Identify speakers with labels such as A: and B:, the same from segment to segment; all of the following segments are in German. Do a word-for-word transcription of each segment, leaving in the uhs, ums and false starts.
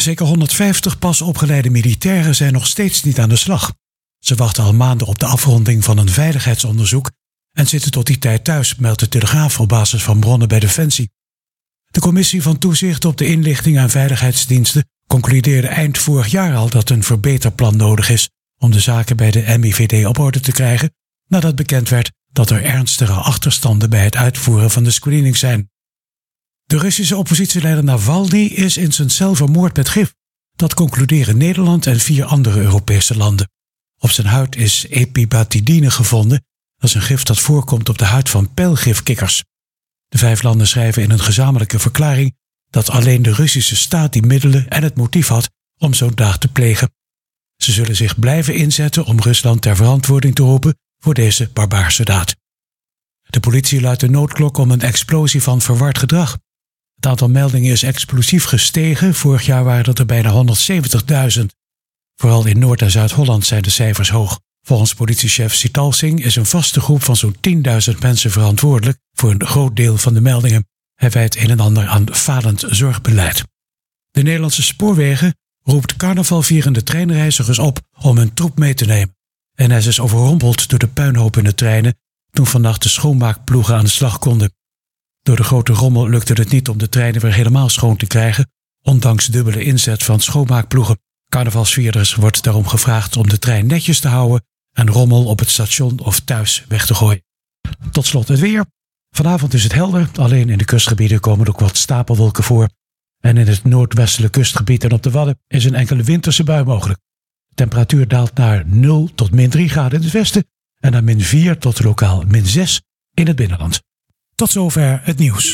A: Zeker honderdvijftig pas opgeleide militairen zijn nog steeds niet aan de slag. Ze wachten al maanden op de afronding van een veiligheidsonderzoek en zitten tot die tijd thuis, meldt de Telegraaf op basis van bronnen bij Defensie. De Commissie van Toezicht op de Inlichting en Veiligheidsdiensten concludeerde eind vorig jaar al dat een verbeterplan nodig is om de zaken bij de M I V D op orde te krijgen, nadat bekend werd dat er ernstige achterstanden bij het uitvoeren van de screening zijn. De Russische oppositieleider Navalny is in zijn cel vermoord met gif. Dat concluderen Nederland en vier andere Europese landen. Op zijn huid is epibatidine gevonden. Dat is een gif dat voorkomt op de huid van pijlgifkikkers. De vijf landen schrijven in een gezamenlijke verklaring dat alleen de Russische staat die middelen en het motief had om zo'n daad te plegen. Ze zullen zich blijven inzetten om Rusland ter verantwoording te roepen voor deze barbaarse daad. De politie luidt de noodklok om een explosie van verward gedrag. Het aantal meldingen is explosief gestegen. Vorig jaar waren het er bijna honderdzeventigduizend. Vooral in Noord- en Zuid-Holland zijn de cijfers hoog. Volgens politiechef Sitalsing is een vaste groep van zo'n tienduizend mensen verantwoordelijk voor een groot deel van de meldingen. Hij wijt een en ander aan falend zorgbeleid. De Nederlandse Spoorwegen roept carnavalvierende treinreizigers op om hun troep mee te nemen. N S is overrompeld door de puinhoop in de treinen toen vannacht de schoonmaakploegen aan de slag konden. Door de grote rommel lukte het niet om de treinen weer helemaal schoon te krijgen, ondanks dubbele inzet van schoonmaakploegen. Carnavalsvierders wordt daarom gevraagd om de trein netjes te houden en rommel op het station of thuis weg te gooien. Tot slot het weer. Vanavond is het helder, alleen in de kustgebieden komen ook wat stapelwolken voor. En in het noordwestelijke kustgebied en op de Wadden is een enkele winterse bui mogelijk. De temperatuur daalt naar nul tot min drie graden in het westen en naar min vier tot lokaal min zes in het binnenland. Tot zover het nieuws.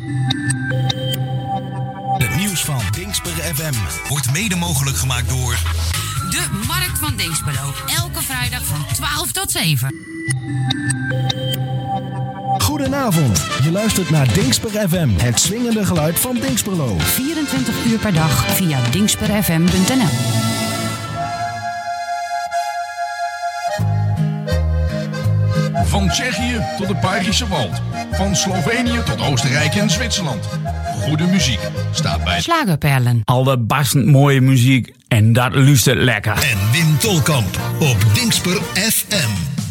B: Het nieuws van Dingsper F M wordt mede mogelijk gemaakt door
C: de Markt van Dingsperlo. Elke vrijdag van twaalf tot zeven.
D: Goedenavond, je luistert naar Dingsper F M, het swingende geluid van Dingsperlo.
C: vierentwintig uur per dag via dingsper f m punt n l.
E: Van Tsjechië tot het Bayerische Wald. Van Slovenië tot Oostenrijk en Zwitserland. Goede muziek staat bij
C: Slagerperlen.
F: Allerbastend mooie muziek en dat luistert lekker.
B: En Wim Tolkamp op Dingsper F M.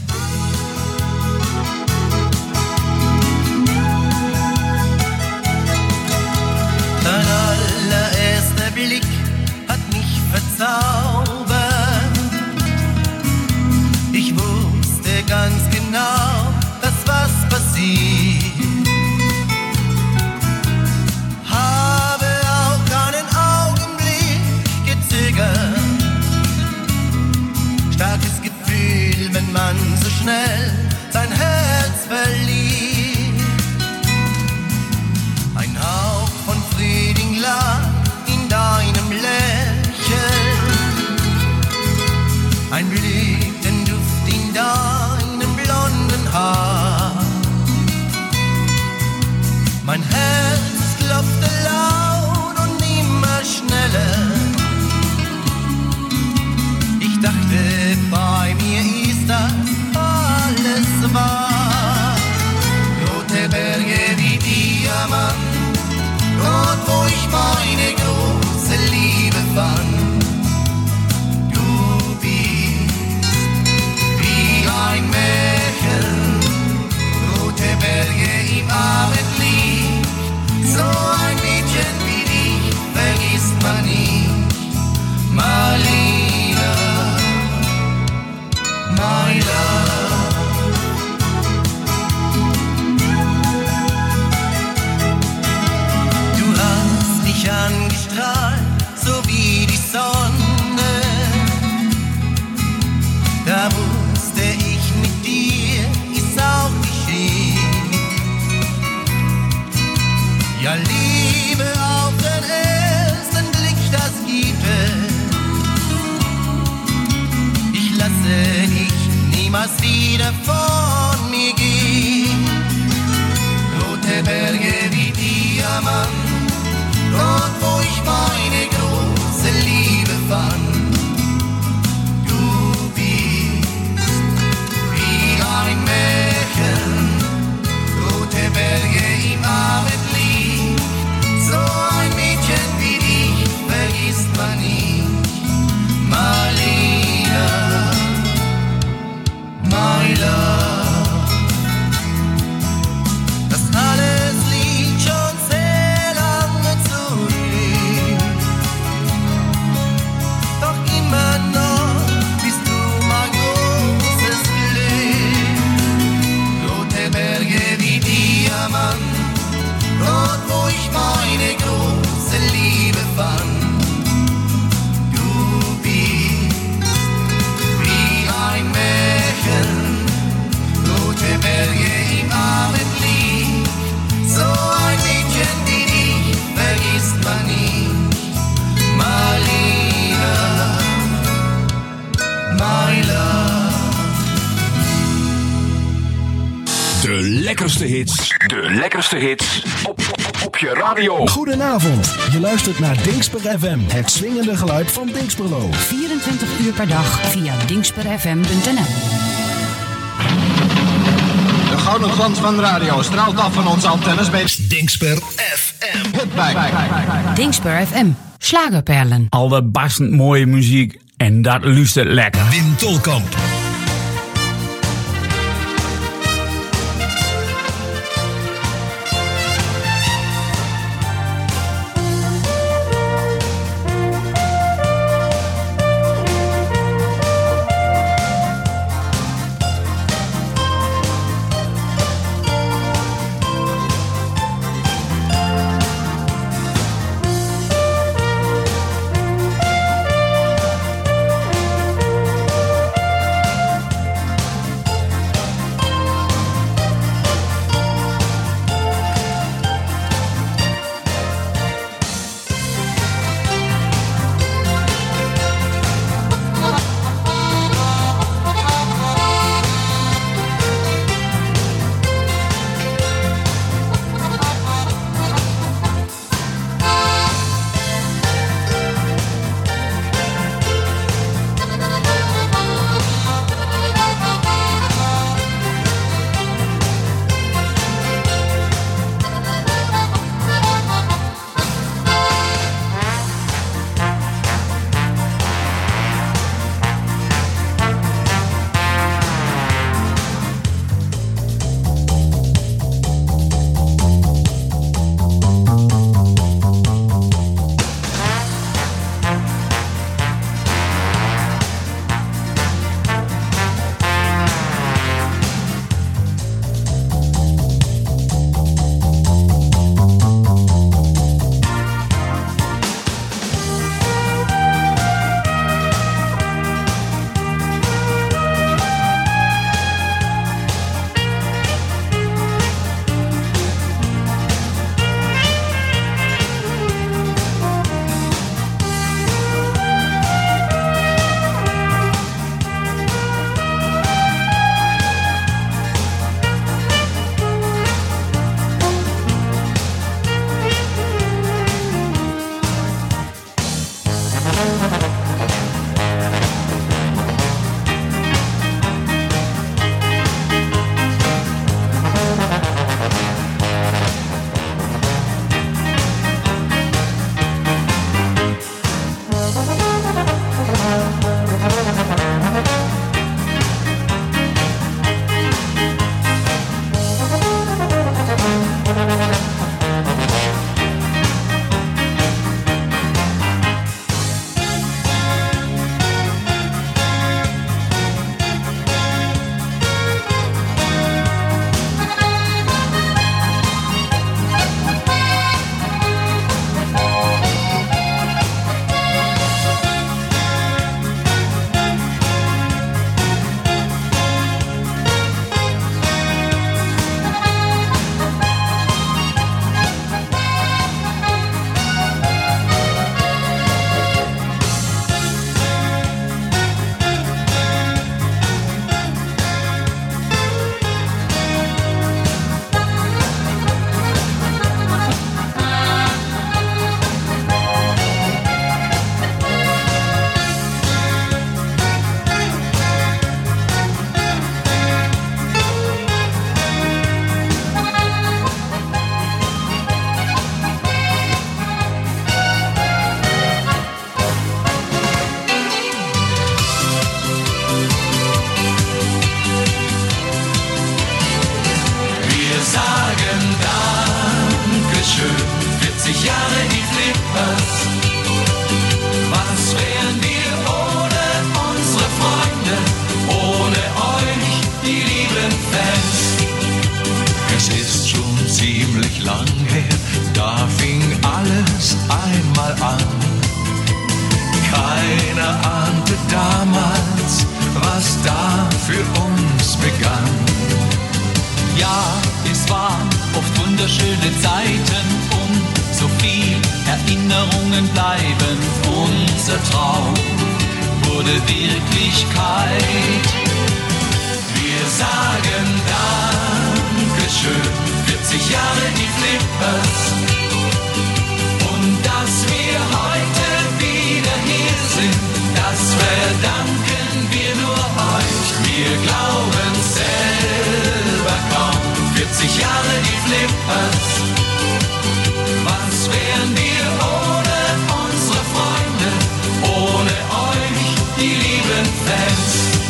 G: Dein allererster Blick hat mich verzaubert. Ich wusste ganz genau, dass was passiert. Habe auch keinen Augenblick gezögert. Starkes Gefühl, wenn man so schnell sein Herz verliert. Ein Hauch von Frühling lag in deinem Lächeln. Ein Blütenduft in deinem blonden Haar. Mein Herz klopfte laut und immer schneller. Ich dachte, bei mir ist das alles wahr. Rote Berge wie Diamant, dort wo ich meine große Liebe fand. Du bist wie ein Märchen, rote Berge im Abendlicht. So ein Mädchen wie dich vergisst man nicht. Marlene, my love. Du hast mich angestrahlt, so wie die Sonne. Da wusste ich, mit dir ist auch geschehen. Ja, Liebe auf den ersten Blick, das gibt es. Ich lasse dich niemals wieder von mir gehen. Rote Berge wie Diamant, dort wo ich meine große Liebe fand. Du bist wie ein Märchen, rote Berge im Abendlicht. So ein Mädchen wie dich vergisst
B: lekkerste hits. De lekkerste hits op, op, op je radio.
D: Goedenavond, je luistert naar Dingsper F M, het swingende geluid van Dingsperlo.
C: vierentwintig uur per dag via dingsper f m punt n l.
H: De gouden glans van de radio straalt af van onze antennes bij
D: Dingsper F M.
H: Hitback.
C: Dingsper F M. Slagerperlen.
F: Al de barstend mooie muziek en dat luistert lekker.
D: Wim Tolkamp.
G: Wirklichkeit. Wir sagen Dankeschön. Dankeschön, vierzig Jahre die Flippers. Und dass wir heute wieder hier sind, das verdanken wir nur euch. Wir glauben selber kaum, vierzig Jahre die Flippers. Was wären wir ohne unsere Freunde, ohne euch, die lieben Fans?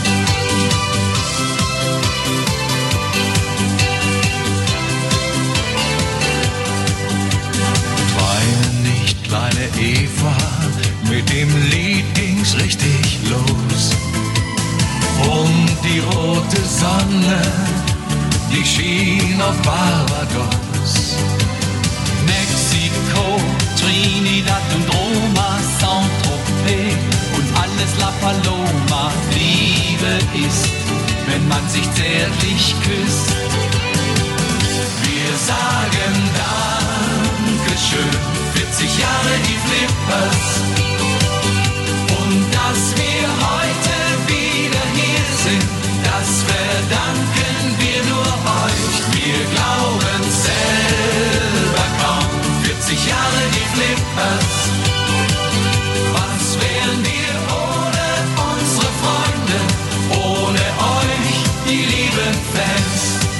G: Kleine Eva, mit dem Lied ging's richtig los. Und die rote Sonne, die schien auf Barbados. Mexiko, Trinidad und Roma, Saint-Tropez und alles La Paloma. Liebe ist, wenn man sich zärtlich küsst. Wir sagen Dankeschön, vierzig Jahre die Flippers. Und dass wir heute wieder hier sind, das verdanken wir nur euch. Wir glauben selber kaum, vierzig Jahre die Flippers. Was wären wir ohne unsere Freunde, ohne euch, die lieben Fans?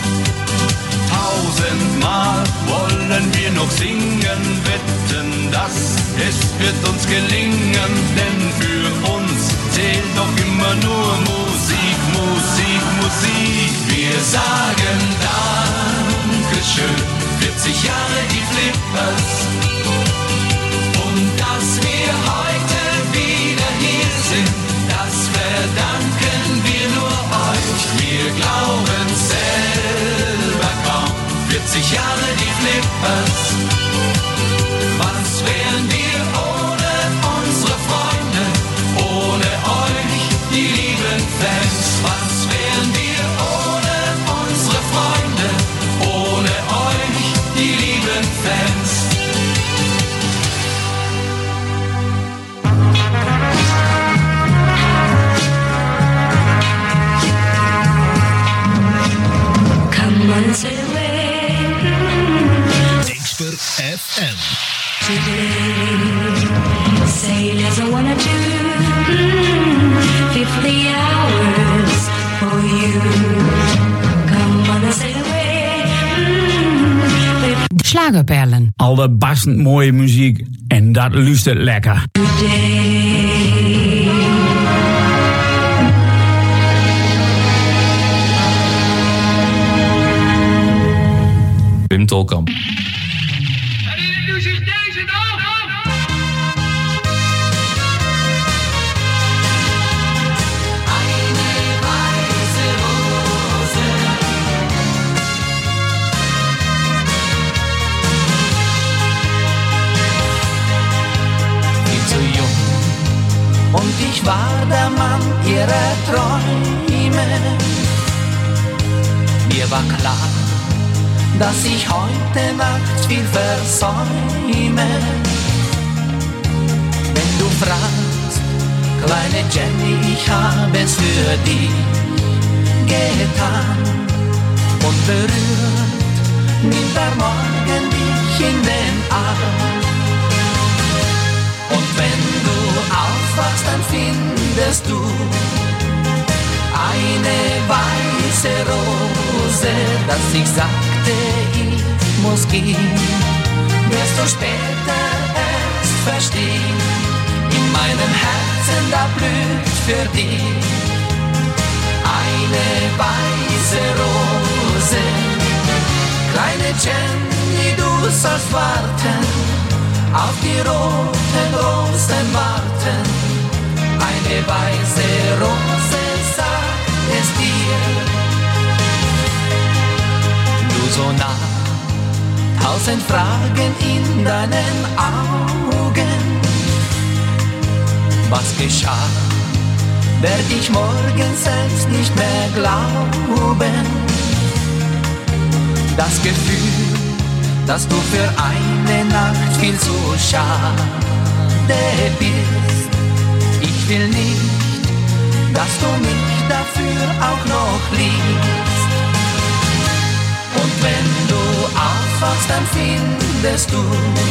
G: Tausendmal wollen wir noch singen, wetten, dass es wird uns gelingen, denn für uns zählt doch immer nur Musik, Musik, Musik. Wir sagen Dankeschön, vierzig Jahre die Flippers. Und dass wir heute wieder hier sind, das verdanken wir nur euch. Wir glauben selber kaum, vierzig Jahre die Flippers. Was wären wir ohne unsere Freunde, ohne euch, die lieben Fans? Was wären wir ohne unsere Freunde, ohne euch, die lieben Fans?
I: Come on, sail away.
D: Dingspur F M.
I: Today, sailors are one or two, mm, fifty hours for you. Come on and sail away. Mm,
C: Schlagerperlen.
F: Allerbastend mooie muziek en dat luistert lekker.
I: today.
J: Wim Tolkamp.
G: Und ich war der Mann ihrer Träume. Mir war klar, dass ich heute Nacht viel versäume. Wenn du fragst, kleine Jenny, ich habe es für dich getan. Und berührt nimmt der Morgen dich in den Arm. Und wenn du aufwachst, dann findest du eine weiße Rose, dass ich sagte, ich muss gehen, wirst du später erst verstehen. In meinem Herzen, da blüht für dich eine weiße Rose. Kleine Jenny, du sollst warten, auf die roten Rosen warten. Eine weiße Rose sagt es dir. Du so nah, tausend Fragen in deinen Augen. Was geschah, werd ich morgen selbst nicht mehr glauben. Das Gefühl, dass du für eine Nacht viel zu schade bist. Ich will nicht, dass du mich dafür auch noch liebst. Und wenn du aufwachst, dann findest du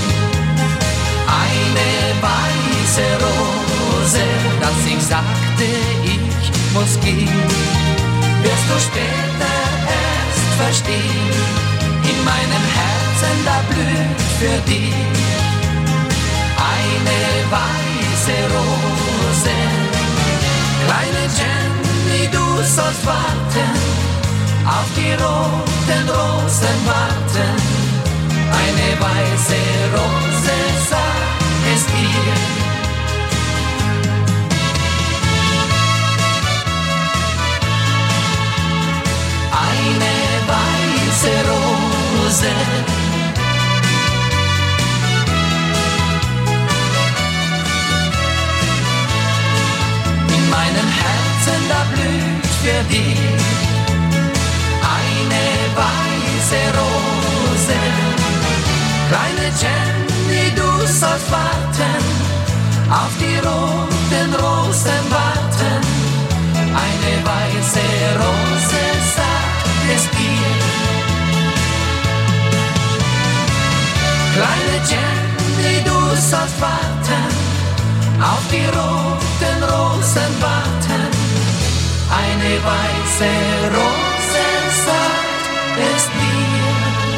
G: eine weiße Rose, dass ich sagte, ich muss gehen, wirst du später erst verstehen. In meinem Herzen, da blüht für dich eine weiße Rose. Kleine Jenny, du sollst warten, auf die roten Rosen warten. Eine weiße Rose, sag es dir. Eine weiße Rose. In meinem Herzen, da blüht für dich eine weiße Rose. Kleine Jenny, du sollst warten, auf die roten Rosen warten. Eine weiße Rose, sagt es dir. Kleine Jenny, du sollst warten, auf die roten Rosen warten. Eine weiße Rose, sagt es dir.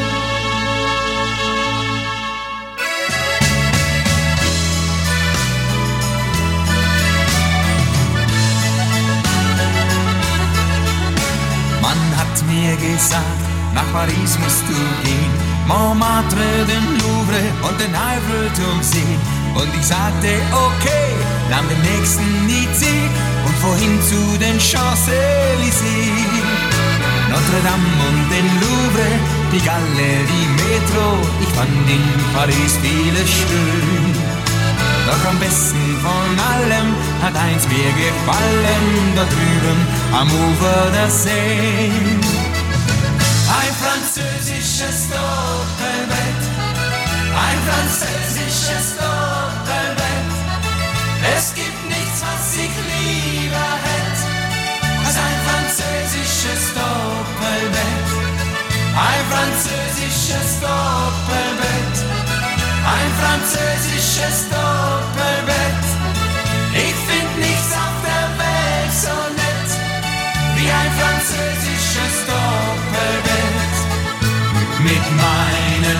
K: Man hat mir gesagt, nach Paris musst du gehen, Montmartre, den Louvre und den Eiffelturm sehen. Und ich sagte, okay, nahm den nächsten Nizzi und vorhin zu den Champs-Élysées. Notre Dame und den Louvre, die Galerie Metro, ich fand in Paris vieles schön. Doch am besten von allem hat eins mir gefallen, da drüben am Ufer der See. Ein französisches Doppelbett, ein französisches Doppelbett. Es gibt nichts, was ich lieber hätte, als ein französisches Doppelbett. Ein französisches Doppelbett, ein französisches Doppelbett. Ich find nichts auf der Welt so nett wie ein französisches Doppelbett mit meinen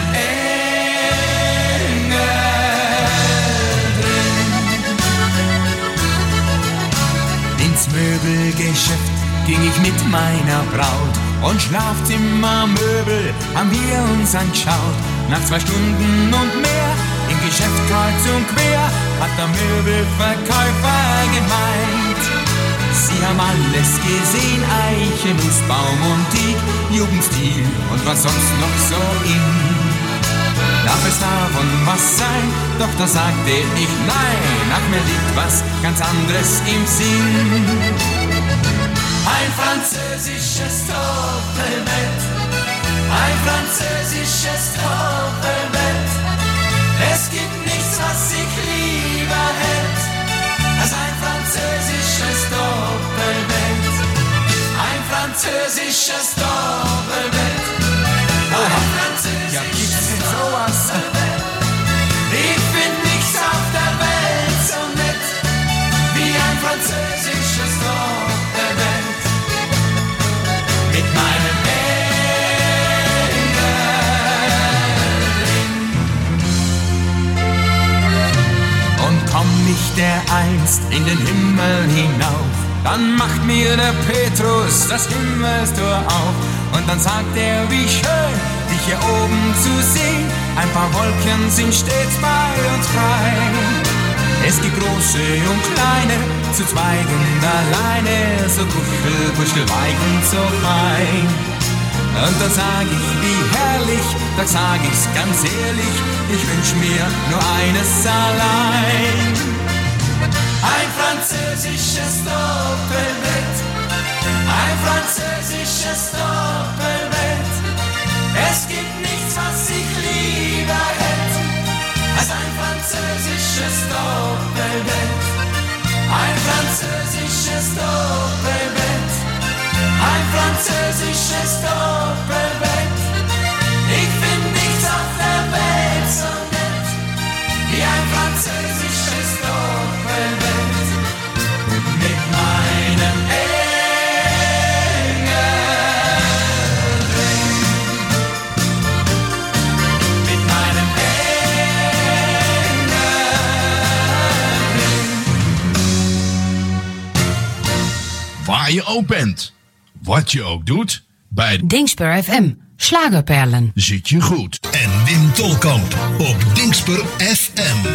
K: Engeln drin. Ins Möbelgeschäft ging ich mit meiner Braut und Schlafzimmermöbel haben wir uns anschaut. Nach zwei Stunden und mehr im Geschäft kreuz und quer hat der Möbelverkäufer gemeint: Sie haben alles gesehen, Eiche, Nussbaum und Teak, Jugendstil und was sonst noch so in. Darf es davon was sein? Doch da sagte ich nein, nach mir liegt was ganz anderes im Sinn. Ein französisches Doppelbett, ein französisches Doppelbett. Es gibt nichts, was ich lieber hätte, als ein französisches Doppelbett. Ein französisches Doppelbett. Ein französisches Doppelbett. Ich find nichts auf der Welt so nett wie ein französisches Doppelbett. Mit meinem Komm ich dereinst in den Himmel hinauf, dann macht mir der Petrus das Himmelstor auf. Und dann sagt er, wie schön, dich hier oben zu sehen. Ein paar Wolken sind stets bei uns frei. Es gibt große und kleine, zu zweit und alleine, so kuschel, kuschel, weich und so fein. Und dann sag ich, wie herrlich, da sag ich's ganz ehrlich, ich wünsch mir nur eines allein. Ein französisches Doppelbett, ein französisches Doppelbett. Es gibt nichts, was ich lieber hätte, als ein französisches Doppelbett. Ein französisches Doppelbett, ein französisches Doppelbett.
E: waar je ook bent. Wat je ook doet, bij
C: Dingsper F M. Slagerperlen.
E: Zit je goed.
B: En Wim Tolkamp op Dingsper F M.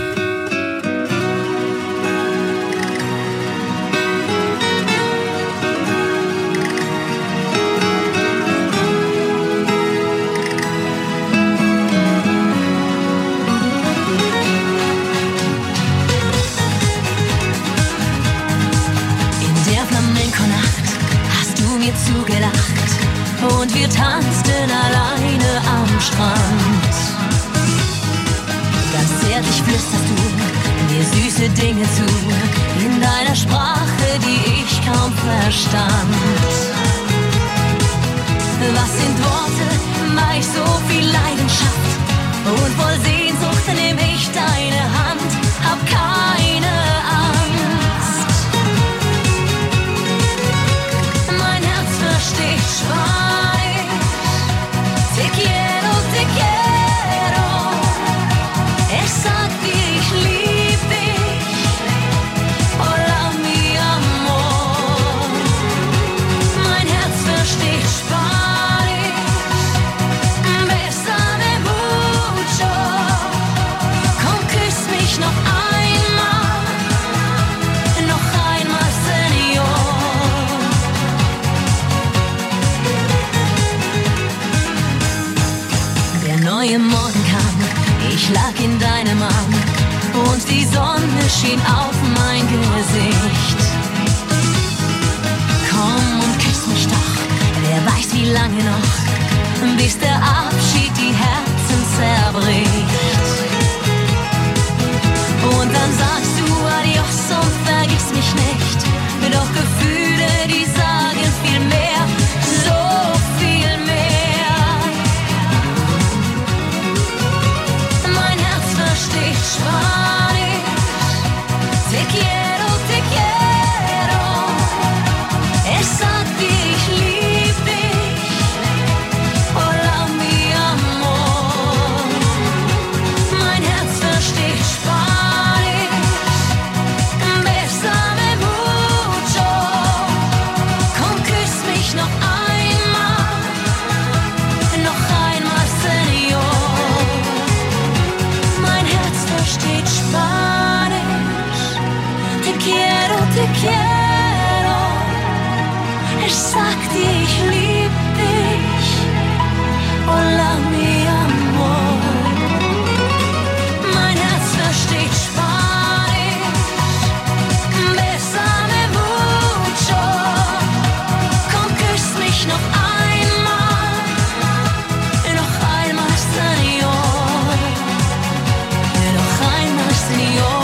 I: Zugelacht und wir tanzten alleine am Strand. Ganz zärtlich flüsterst du mir süße Dinge zu, in deiner Sprache, die ich kaum verstand. Was sind Worte, bei so viel Leidenschaft, und voll Sehnsucht nehm ich deine Hand, hab keine Angst. Mein Herz versteht Spanisch. Te quiero, te quiero. Es sagt dir, ich lieb dich. Hola, mi amor. Mein Herz versteht Spanisch. Bésame mucho. Komm, küss mich noch einmal. Noch einmal, Señor. Der neue Morgen kam, ich lag in deinem Arm und die Sonne schien auf mein Gesicht. Komm und küss mich doch, wer weiß wie lange noch, bis der Abschied die Herzen zerbricht. Und dann sagst du Adios und vergiss mich nicht, doch Gefühle, die sagen viel mehr, so viel mehr. Mein Herz versteht Spanisch. Te quiero, te quiero. Es sagt dir, ich lieb dich. Hola, mi amor. Mein Herz versteht Spanisch. Bésame mucho. Komm, küss mich noch einmal. Noch einmal, Señor. Mein Herz versteht Spanisch. Te quiero, te quiero. Es sagt dir, ich lieb dich. Hola, mi amor. Mein Herz versteht Spanisch. Bésame mucho. Komm, küss mich noch einmal. Noch einmal, Señor. Noch einmal, Señor.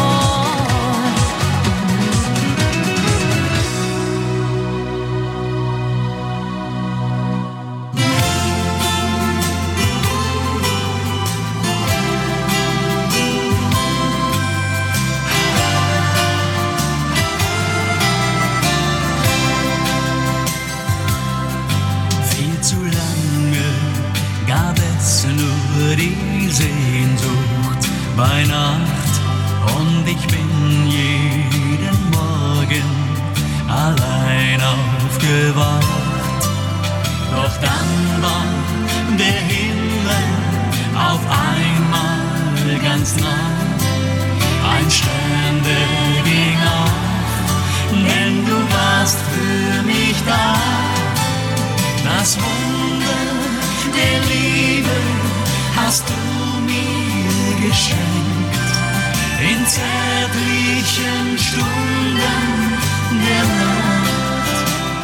L: Viel zu lange gab es nur die Sehnsucht bei Nacht, und ich bin jeden Morgen allein aufgewacht. Doch dann war der Himmel auf einmal ganz nah. Ein Stern, der ging auf, denn du warst für mich da. Das Wunder der Liebe hast du mir geschenkt, in zärtlichen Stunden der Nacht.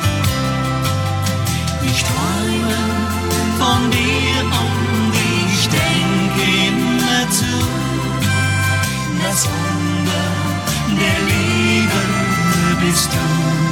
L: Ich träume von dir und ich denke immer zu. Das Wunder der Liebe bist du.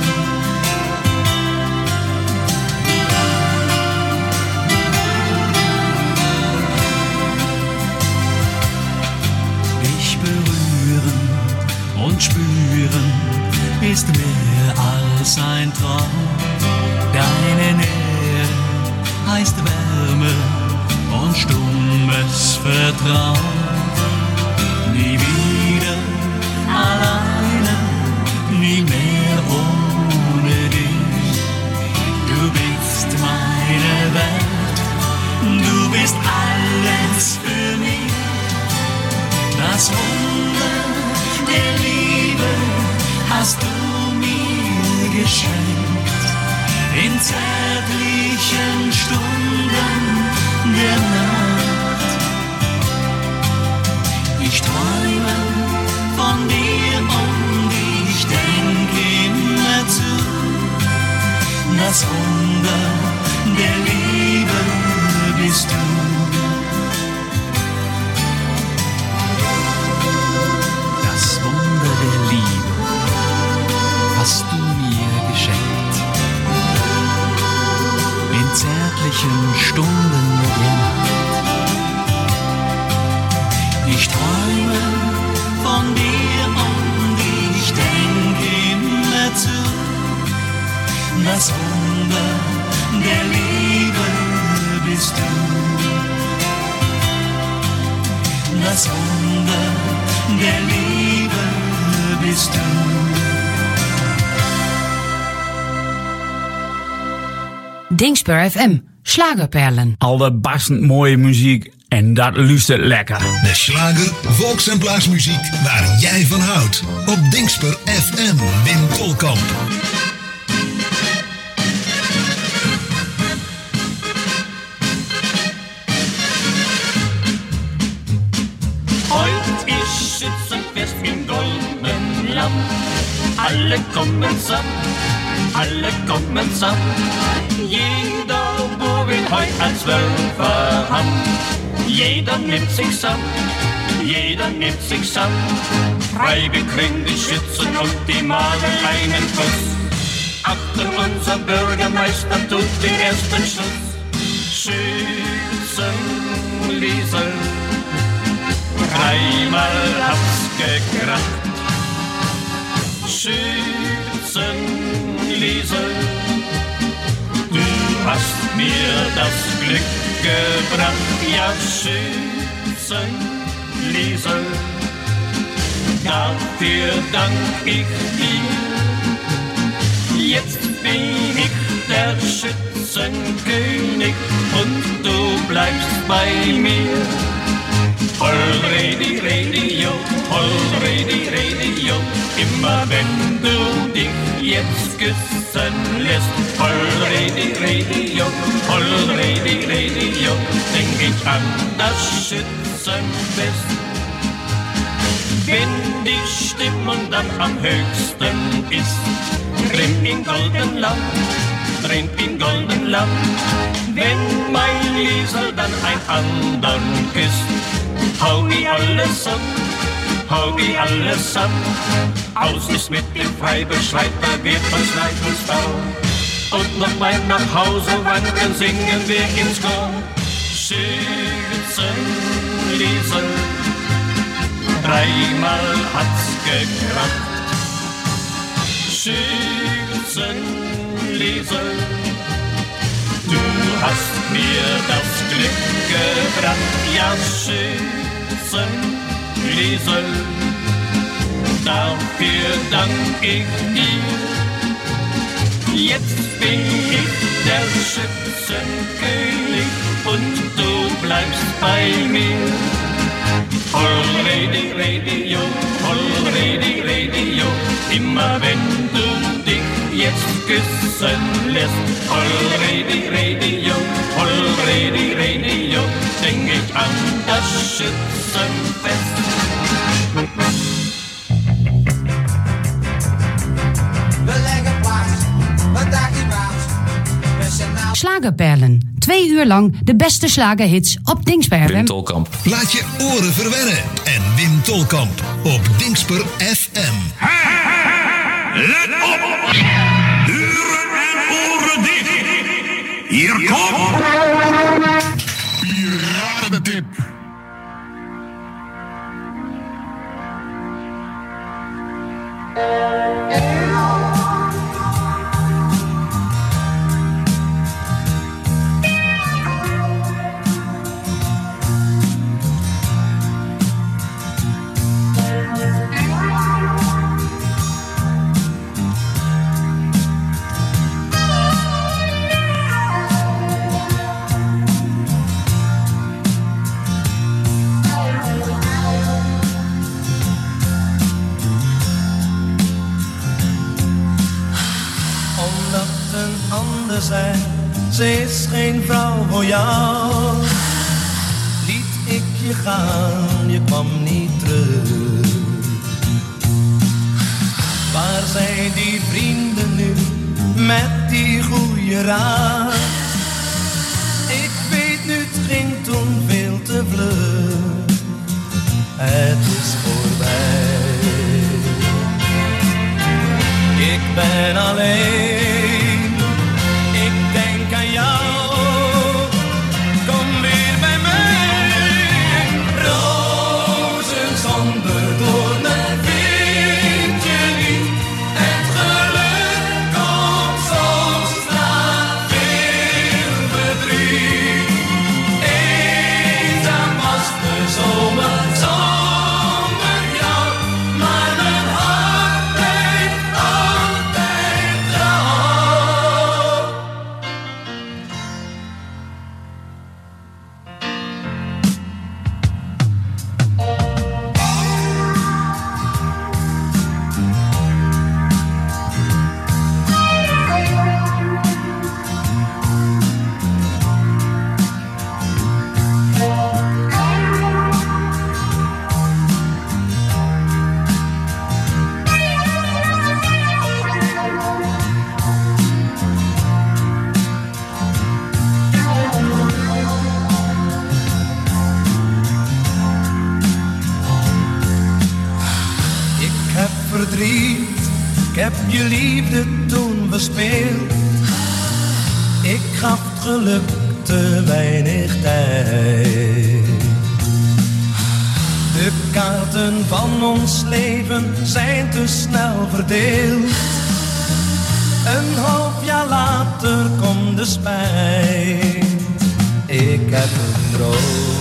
L: Dich berühren und spüren ist mehr als ein Traum. Deine Nähe heißt Wärme und stummes Vertrauen. Nie wieder alleine, nie mehr ohne dich. Das Wunder der Liebe bist du. Das Wunder der Liebe hast du mir geschenkt. In zärtlichen Stunden der Nacht. Ich träume von dir und ich denke immer zu. Das Wunder der Liebe bist du. Das Wunder der Liebe bist du.
C: Dingspur F M, Schlagerperlen.
F: Allerbastend mooie muziek en dat luistert lekker.
B: De slager, volks- en plaatsmuziek waar jij van houdt. Op Dingspur F M, Wim Tolkamp.
M: Heut ist Schützenfest im goldenen Land. Alle kommen zusammen, alle kommen zusammen. Jeder Bub will heut als Wölfer haben. Jeder nimmt sich zusammen, jeder nimmt sich zusammen. Frei bequem die Schützen und die malen einen Kuss. Achten, unser Bürgermeister tut den ersten Schuss. Schützen, Liesel, dreimal hat's gekracht. Schützen, Liesel, du hast mir das Glück gebracht. Ja, Schützen, Liesel, dafür dank ich dir. Jetzt bin ich der Schützenkönig und du bleibst bei mir. Holredi, redi, jo, holredi, redi, jo. Immer wenn du dich jetzt küssen lässt. Holredi, redi, jo, holredi, redi, jo. Denk ich an das Schützenfest. Wenn die Stimmung dann am höchsten ist, drin in golden Land, drin in golden Land. Wenn mein Liesel dann ein andern küsst, hau ich alles ab, hau ich alles ab. Aus ist mit dem Freibescheid, da wird uns Leitungsbau. Und noch mal nach Hause wandern, singen wir ins Chor. Schützen, Liesel, dreimal hat's gekracht. Schützen, Liesel, du hast mir das Glück gebracht. Ja, Schützen, Liesel, dafür dank ich dir. Jetzt bin ich der Schützenkönig und du bleibst bei mir. Holredi, redi, jo, holredi, redi, jo. Immer wenn du dich jetzt küssen lässt. Holredi, redi, jo, holredi, redi, jo. Denk ich an das Schützenfest.
C: Schlagerperlen. Twee uur lang de beste slagerhits op Dingspur F M.
B: Wim Tolkamp. Laat je oren verwennen. En Wim Tolkamp op Dingspur F M.
N: Let op! Deuren en oren dicht! Hier komt... Piratentip!
O: Ze is geen vrouw voor jou. Liet ik je gaan, je kwam niet terug. Waar zijn die vrienden nu met die goede raad. Ik weet nu, het ging toen veel te vlug. Het is voorbij. Ik ben alleen. Ik denk aan jou. Kom weer bij mij. Rozen zonder doornen vind je niet. Het geluk komt soms na veel verdriet. Eenzaam was de zomer zonder jou, maar mijn hart blijft altijd trouw. Ik heb verdriet, ik heb je liefde toen verspeeld. Ik gaf het geluk te weinig tijd. De kaarten van ons leven zijn te snel verdeeld. Een half jaar later komt de spijt. Ik heb een droom.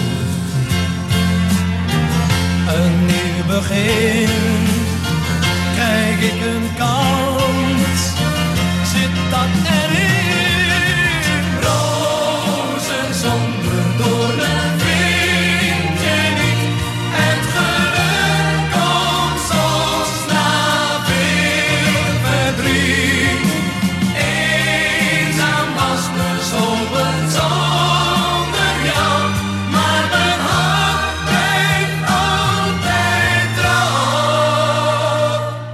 O: Een nieuw begin, krijg ik een kans, zit dat erin? Rozen zonder doornen vind je niet. Het geluk komt soms na veel verdriet. Eenzaam was de zomer zonder jou, maar mijn hart blijft altijd trouw.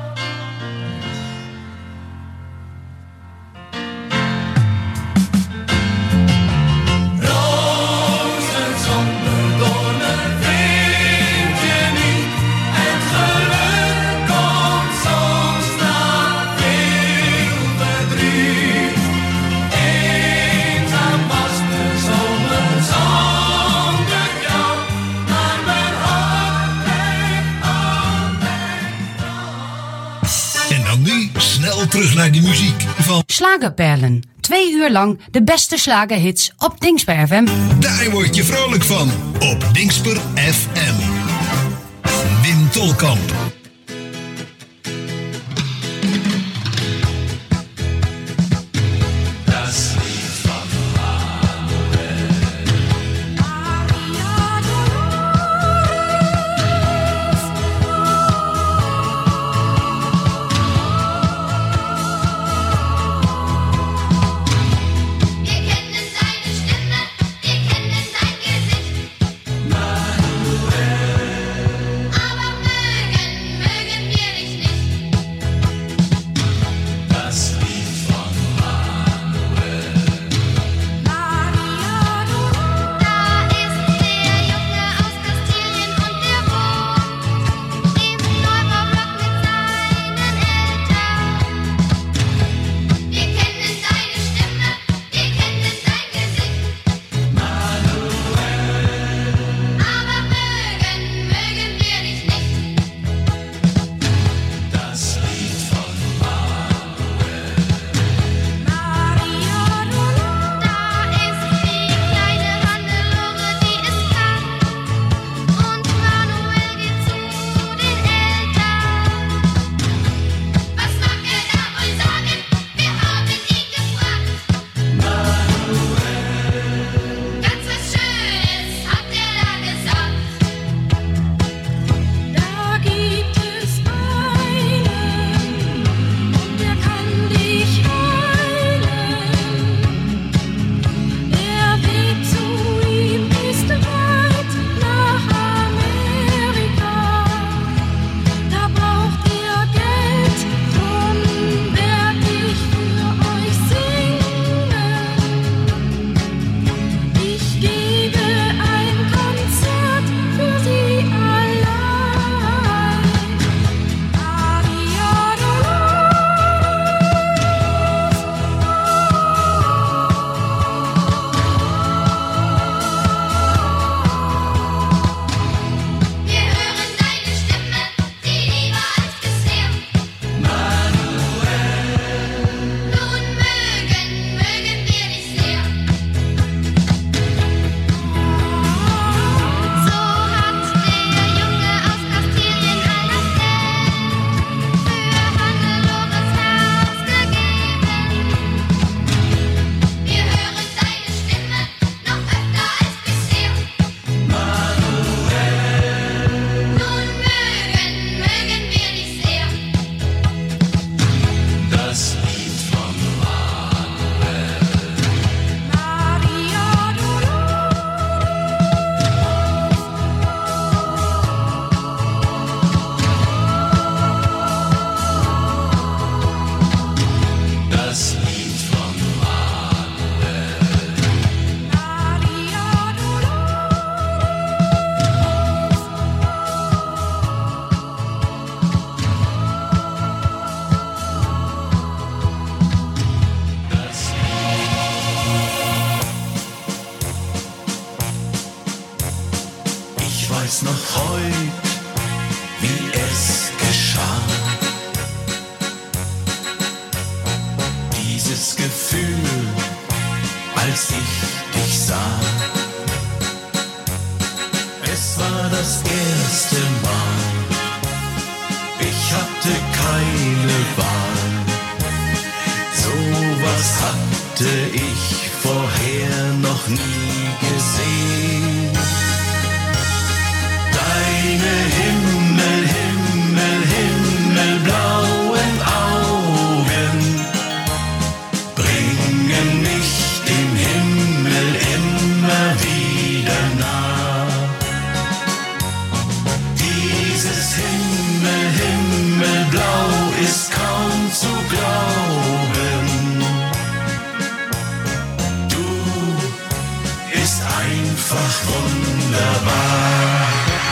O: Rozen zonder doornen vind je niet. Het geluk komt soms na veel verdriet. Eenzaam was de zomer zonder jou, maar mijn hart blijft altijd trouw.
B: En dan nu snel terug naar de muziek van...
C: Slagerperlen. Twee uur lang de beste slagerhits op Dingsper F M.
B: Daar word je vrolijk van op Dingsper F M. Wim Tolkamp.
L: Das Lied von Manuel.
I: Wir kennen deine Stimme, wir kennen dein Gesicht.
L: Manuel.
I: Aber mögen
K: heut, wie es geschah. Dieses Gefühl, als ich dich sah, es war das erste Mal, ich hatte keine Wahl. So was hatte ich vorher noch nie gesehen. Deine Himmel, Himmel, himmelblauen Augen bringen mich dem Himmel immer wieder nah. Dieses Himmel, Himmelblau ist kaum zu glauben. Du bist einfach wunderbar.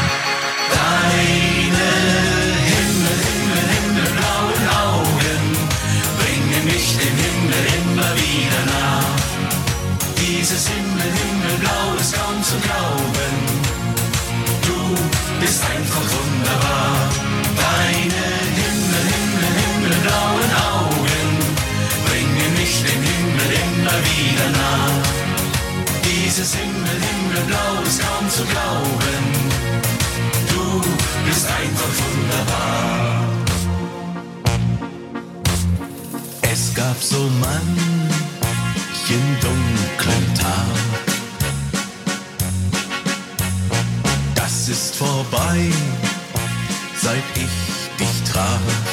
K: Deine Himmel, Himmel, himmelblauen Augen bringen mich dem Himmel immer wieder nah. Dieses Himmel, Himmelblau ist kaum zu glauben. Du bist einfach wunderbar. Deine Himmel, Himmel, himmelblauen Augen bringen mich dem Himmel immer wieder nah. Dieses Himmel, Himmelblau ist kaum zu glauben. Du bist einfach wunderbar. Es gab so manchen dunklen Tag. Das ist vorbei, seit ich dich traf.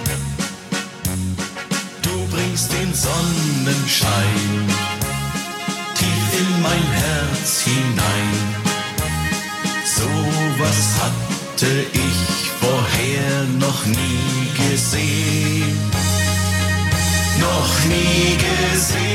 K: Du bringst den Sonnenschein tief in mein Herz hinein. So was hatte ich vorher noch nie gesehen. Noch nie gesehen.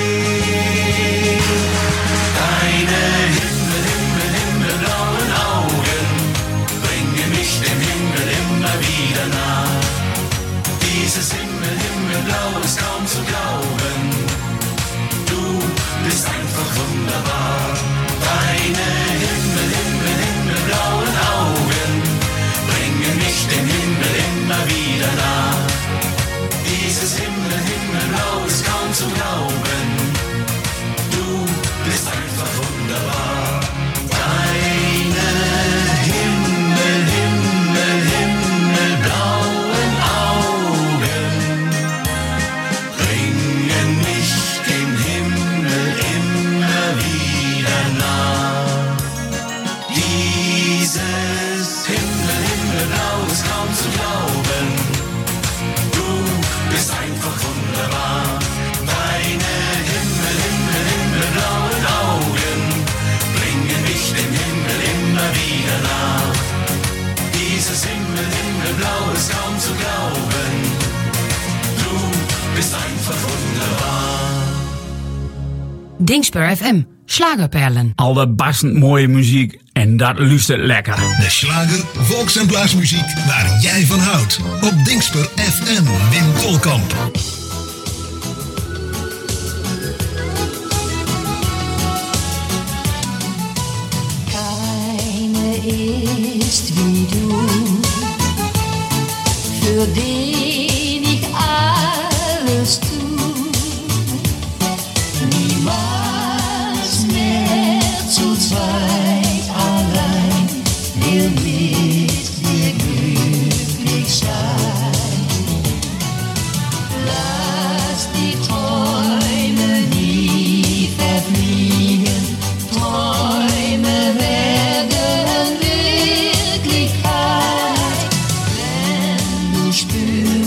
K: Deine Himmel, Himmel, himmelblauen Augen bringen mich dem Himmel immer wieder nah. Dieses Himmel, Himmelblau ist kaum zu glauben. Du bist einfach wunderbar. Deine Himmel, Himmel, himmelblauen Augen bringen mich dem Himmel immer wieder nah. Dieses Himmel, Himmelblau ist kaum zu glauben. Du bist einfach wunderbar. Deine Himmel, Himmel, himmelblauen Augen bringen mich dem Himmel immer wieder nah. Dieses Himmel, Himmelblau ist kaum zu glauben. Du bist einfach wunderbar. Deine Himmel, Himmel, himmelblauen Augen bringen mich dem Himmel immer wieder nah. Dieses Himmel, Himmelblau ist kaum zu glauben. Du bist einfach wunderbar.
C: Dingsper F M, Schlagerperlen.
F: Al de bastend mooie muziek en dat luistert lekker.
B: De slager, volks- en blaasmuziek waar jij van houdt. Op Dingsper F M, Wim Tolkamp.
I: Keine ist wie du, für den ich alles tu. Niemals mehr zu zweit allein, will mit dir glücklich sein. Lass die Träume nie verfliegen, Träume werden Wirklichkeit, wenn du spürst.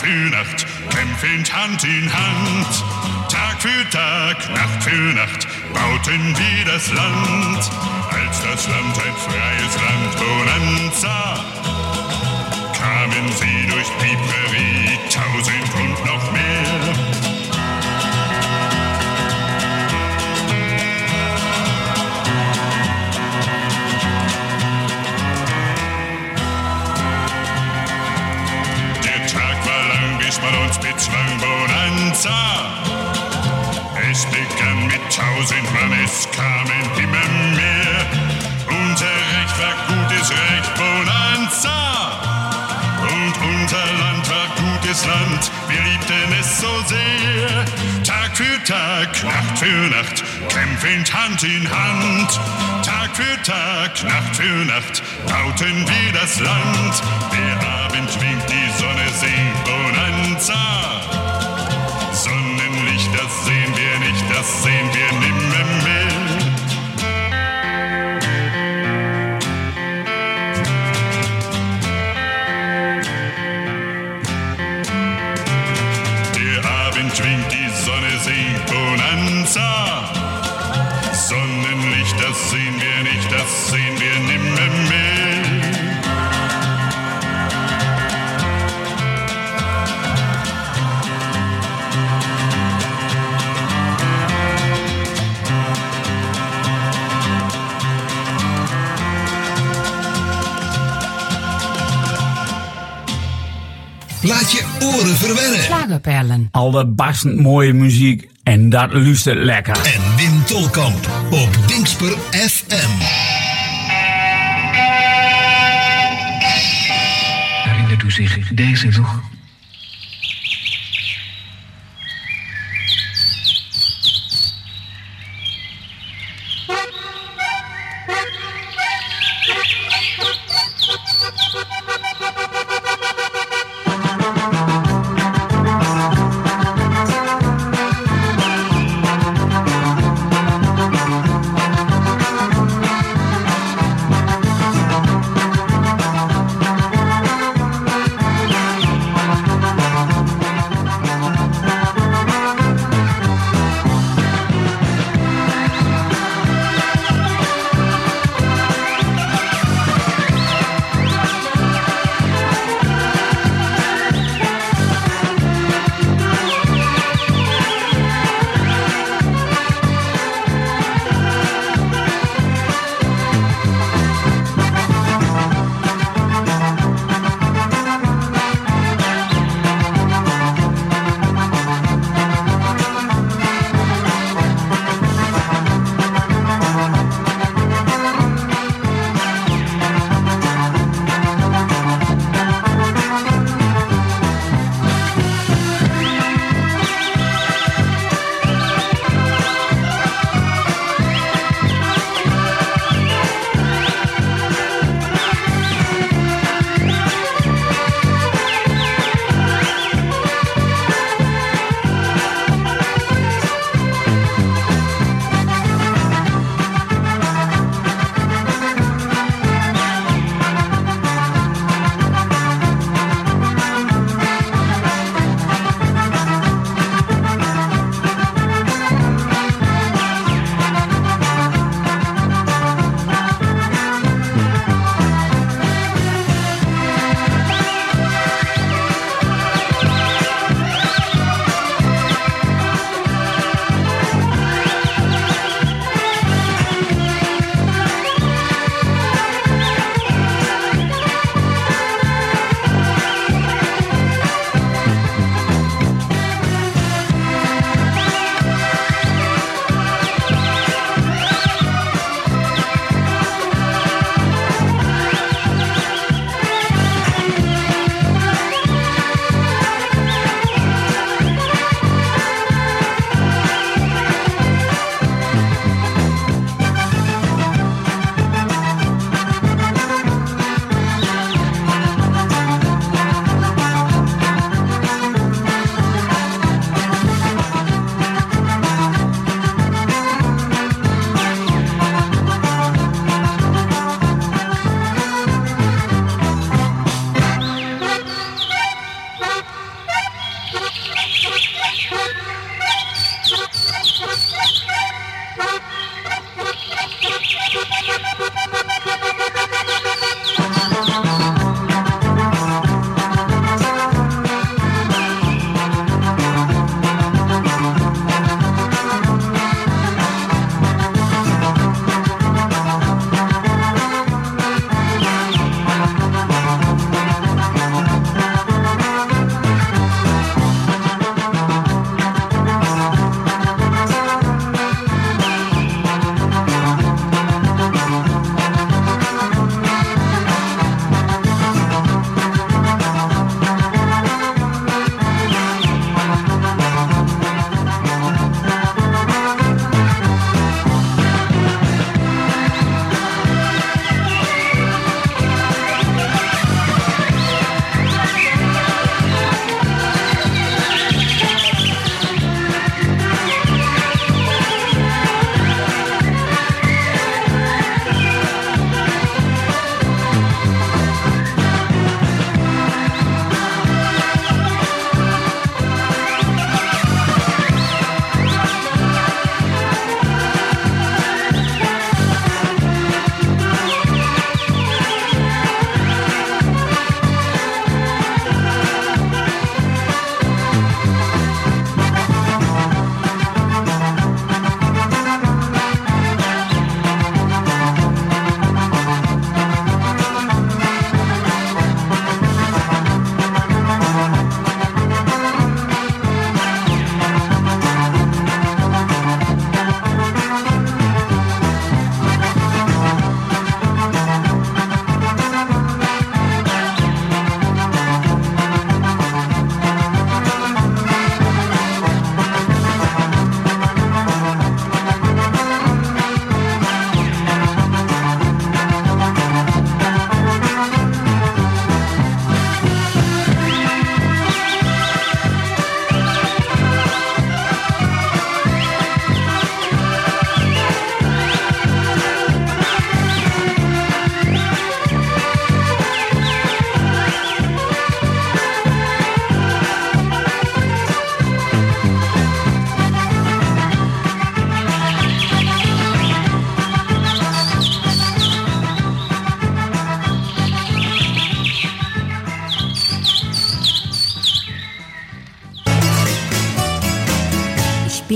N: für Nacht, kämpfend Hand in Hand. Tag für Tag, Nacht für Nacht, bauten wir das Land. Als das Land ein freies Land, Bonanza, kamen sie durch die Prärie, tausend und noch mehr. Der Tag war lang, bis man uns bezwang, Bonanza. Es begann mit tausend Mann, es kamen immer mehr. Unser Recht war gutes Recht, Bonanza. Und unser Land war gutes Land, wir liebten es so sehr. Tag für Tag, Nacht für Nacht, kämpfend Hand in Hand. Tag für Tag, Nacht für Nacht, bauten wir das Land. Der Abend winkt, die Sonne singt, Bonanza. Sonnenlicht, das sehen wir nicht, das sehen wir nimmermehr. Der Abend winkt, die Sonne singt, Bonanza. Sonnenlicht, das sehen wir nicht, das sehen wir nimmermehr.
B: Laat je oren verwennen.
C: Slagerperlen.
F: Allerbastend mooie muziek en dat luistert lekker.
B: En Wim Tolkamp op Dingsper F M.
P: Herinnert u zich deze nog?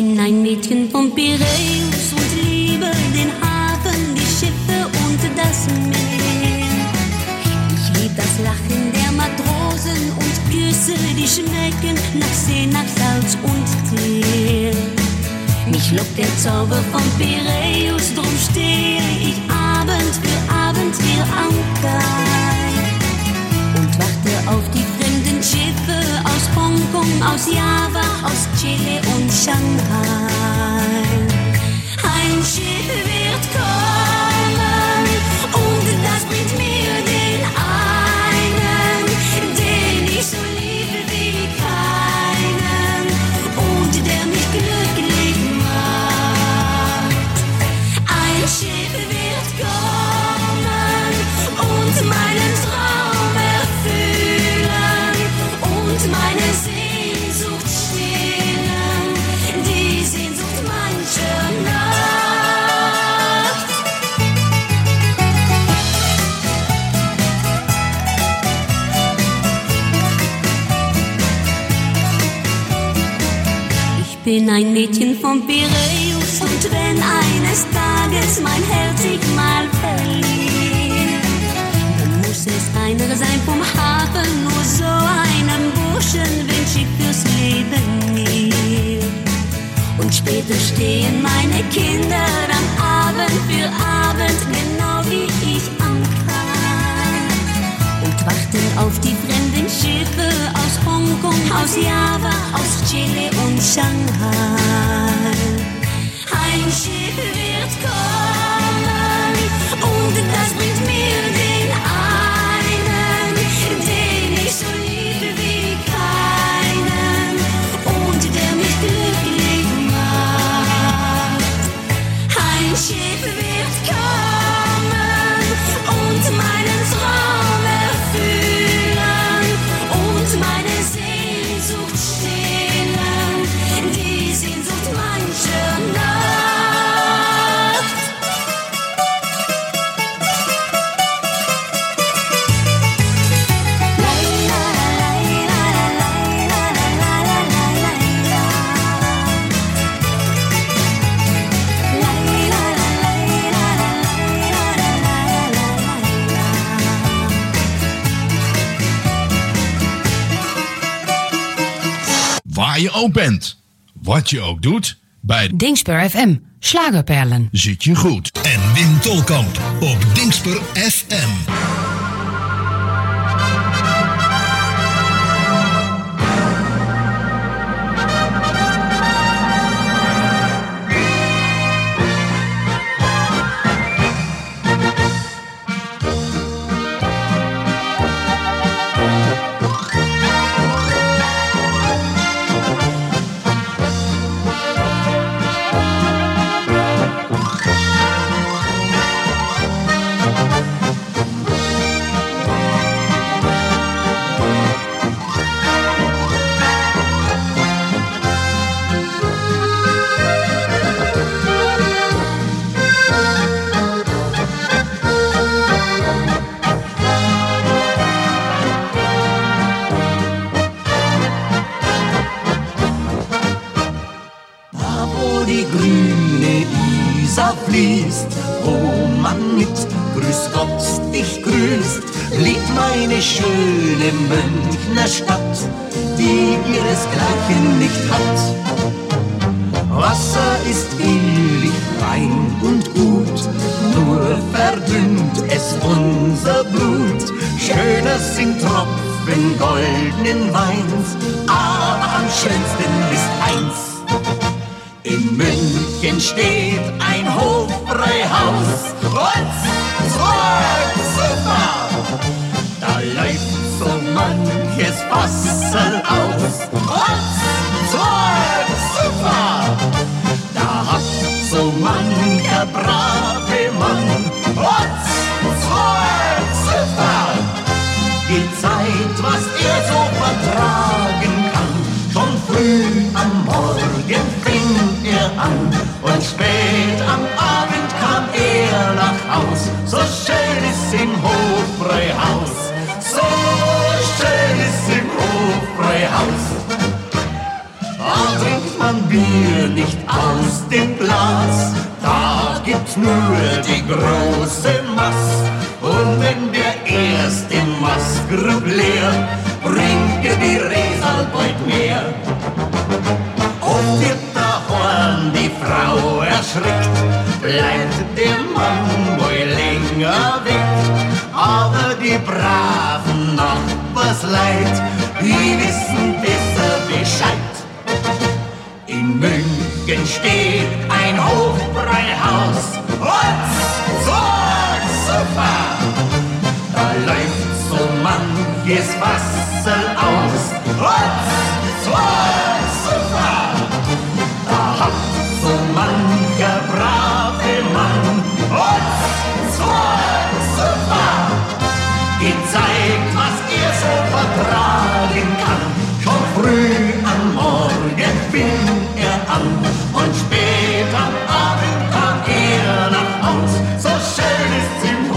I: bin ein Mädchen vom Piräus und liebe den Hafen, die Schiffe und das Meer. Ich lieb das Lachen der Matrosen und Küsse, die schmecken nach See, nach Salz und Teer. Mich lockt der Zauber vom Piräus, drum stehe ich Abend für Abend hier am Kai und warte auf die fremden Schiffe aus Hongkong, aus Java, aus Chile und Shanghai. Ein Schiff wird kommen und das bringt mir den einen, den ich so liebe wie keinen und der mich glücklich macht. Ein Schiff wird kommen und meinen Traum erfüllen und meine Sehnsucht stillen, die Sehnsucht mancher Nacht. Ich bin ein Mädchen vom Piräus und wenn eines Tages mein Herz sich mal verliert, dann muss es einer sein vom Hafen, nur so einen Burschen wünsch ich fürs Leben mir. Und später stehen meine Kinder am Abend für Abend, genau wie ich am Kai, und warten auf die fremden Schiffe aus Hongkong, aus Java, aus Chile und Shanghai. Ein Schiff wird kommen und das bringt mir den einen, den ich so liebe wie keinen und der mich glücklich macht. Ein Schiff wird kommen und meinen Traum erfüllen und meine Sehnsucht stillen, die Sehnsucht mancher Nacht.
E: Waar je ook bent, wat je ook doet, bij
C: Dingsper F M, Schlagerperlen.
E: zit je goed.
B: En Wim Tolkamp op Dingsper F M.
Q: Fließt, wo man mit Grüß Gott dich grüßt, liegt meine schöne Münchner Stadt, die ihresgleichen nicht hat. Wasser ist ewig rein und gut, nur verdünnt es unser Blut. Schöner sind Tropfen goldenen Weins, aber am schönsten ist eins. In München steht ein Hofbräuhaus und zwei super. Da läuft so manches Wasser aus und zwei super. Da hat so mancher brave Mann und zwei super gezeigt, was er so vertragen kann. Schon früh am Morgen fing er an und spät am Abend kam er nach Haus. So schön ist im Hofbräuhaus, so schön ist im Hofbräuhaus. Da trinkt man man Bier nicht aus dem Glas, da gibt's nur die große Mass. Und wenn der erste Maßgrub leer, bringt ihr die Resalbeut mehr. Oft wird daheim die Frau erschreckt, bleibt der Mann wohl länger weg. Aber die braven Nachbarsleid, die wissen besser Bescheid. In München steht ein Hofbräuhaus, und zwar super. Da läuft so manches Wasser aus, und zwar super. Da hat so mancher brave Mann, und zwar super, gezeigt, was er so vertragen kann. Schon früh am Morgen fing er an und spät am Abend kam er nach Haus. So schön ist's im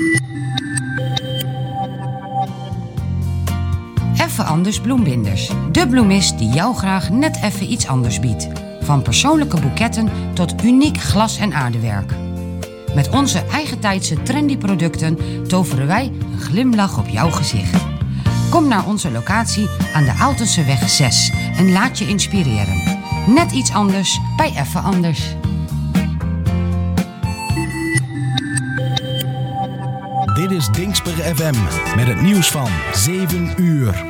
C: Even Anders Bloembinders. De bloemist die jou graag net even iets anders biedt. Van persoonlijke boeketten tot uniek glas- en aardewerk. Met onze eigentijdse trendy producten toveren wij een glimlach op jouw gezicht. Kom naar onze locatie aan de Aaltenseweg zes en laat je inspireren. Net iets anders bij Even Anders.
D: Dit is Dingsper F M met het nieuws van zeven uur.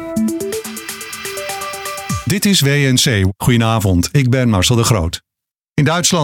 R: Dit is W N C. Goedenavond, ik ben Marcel de Groot. In Duitsland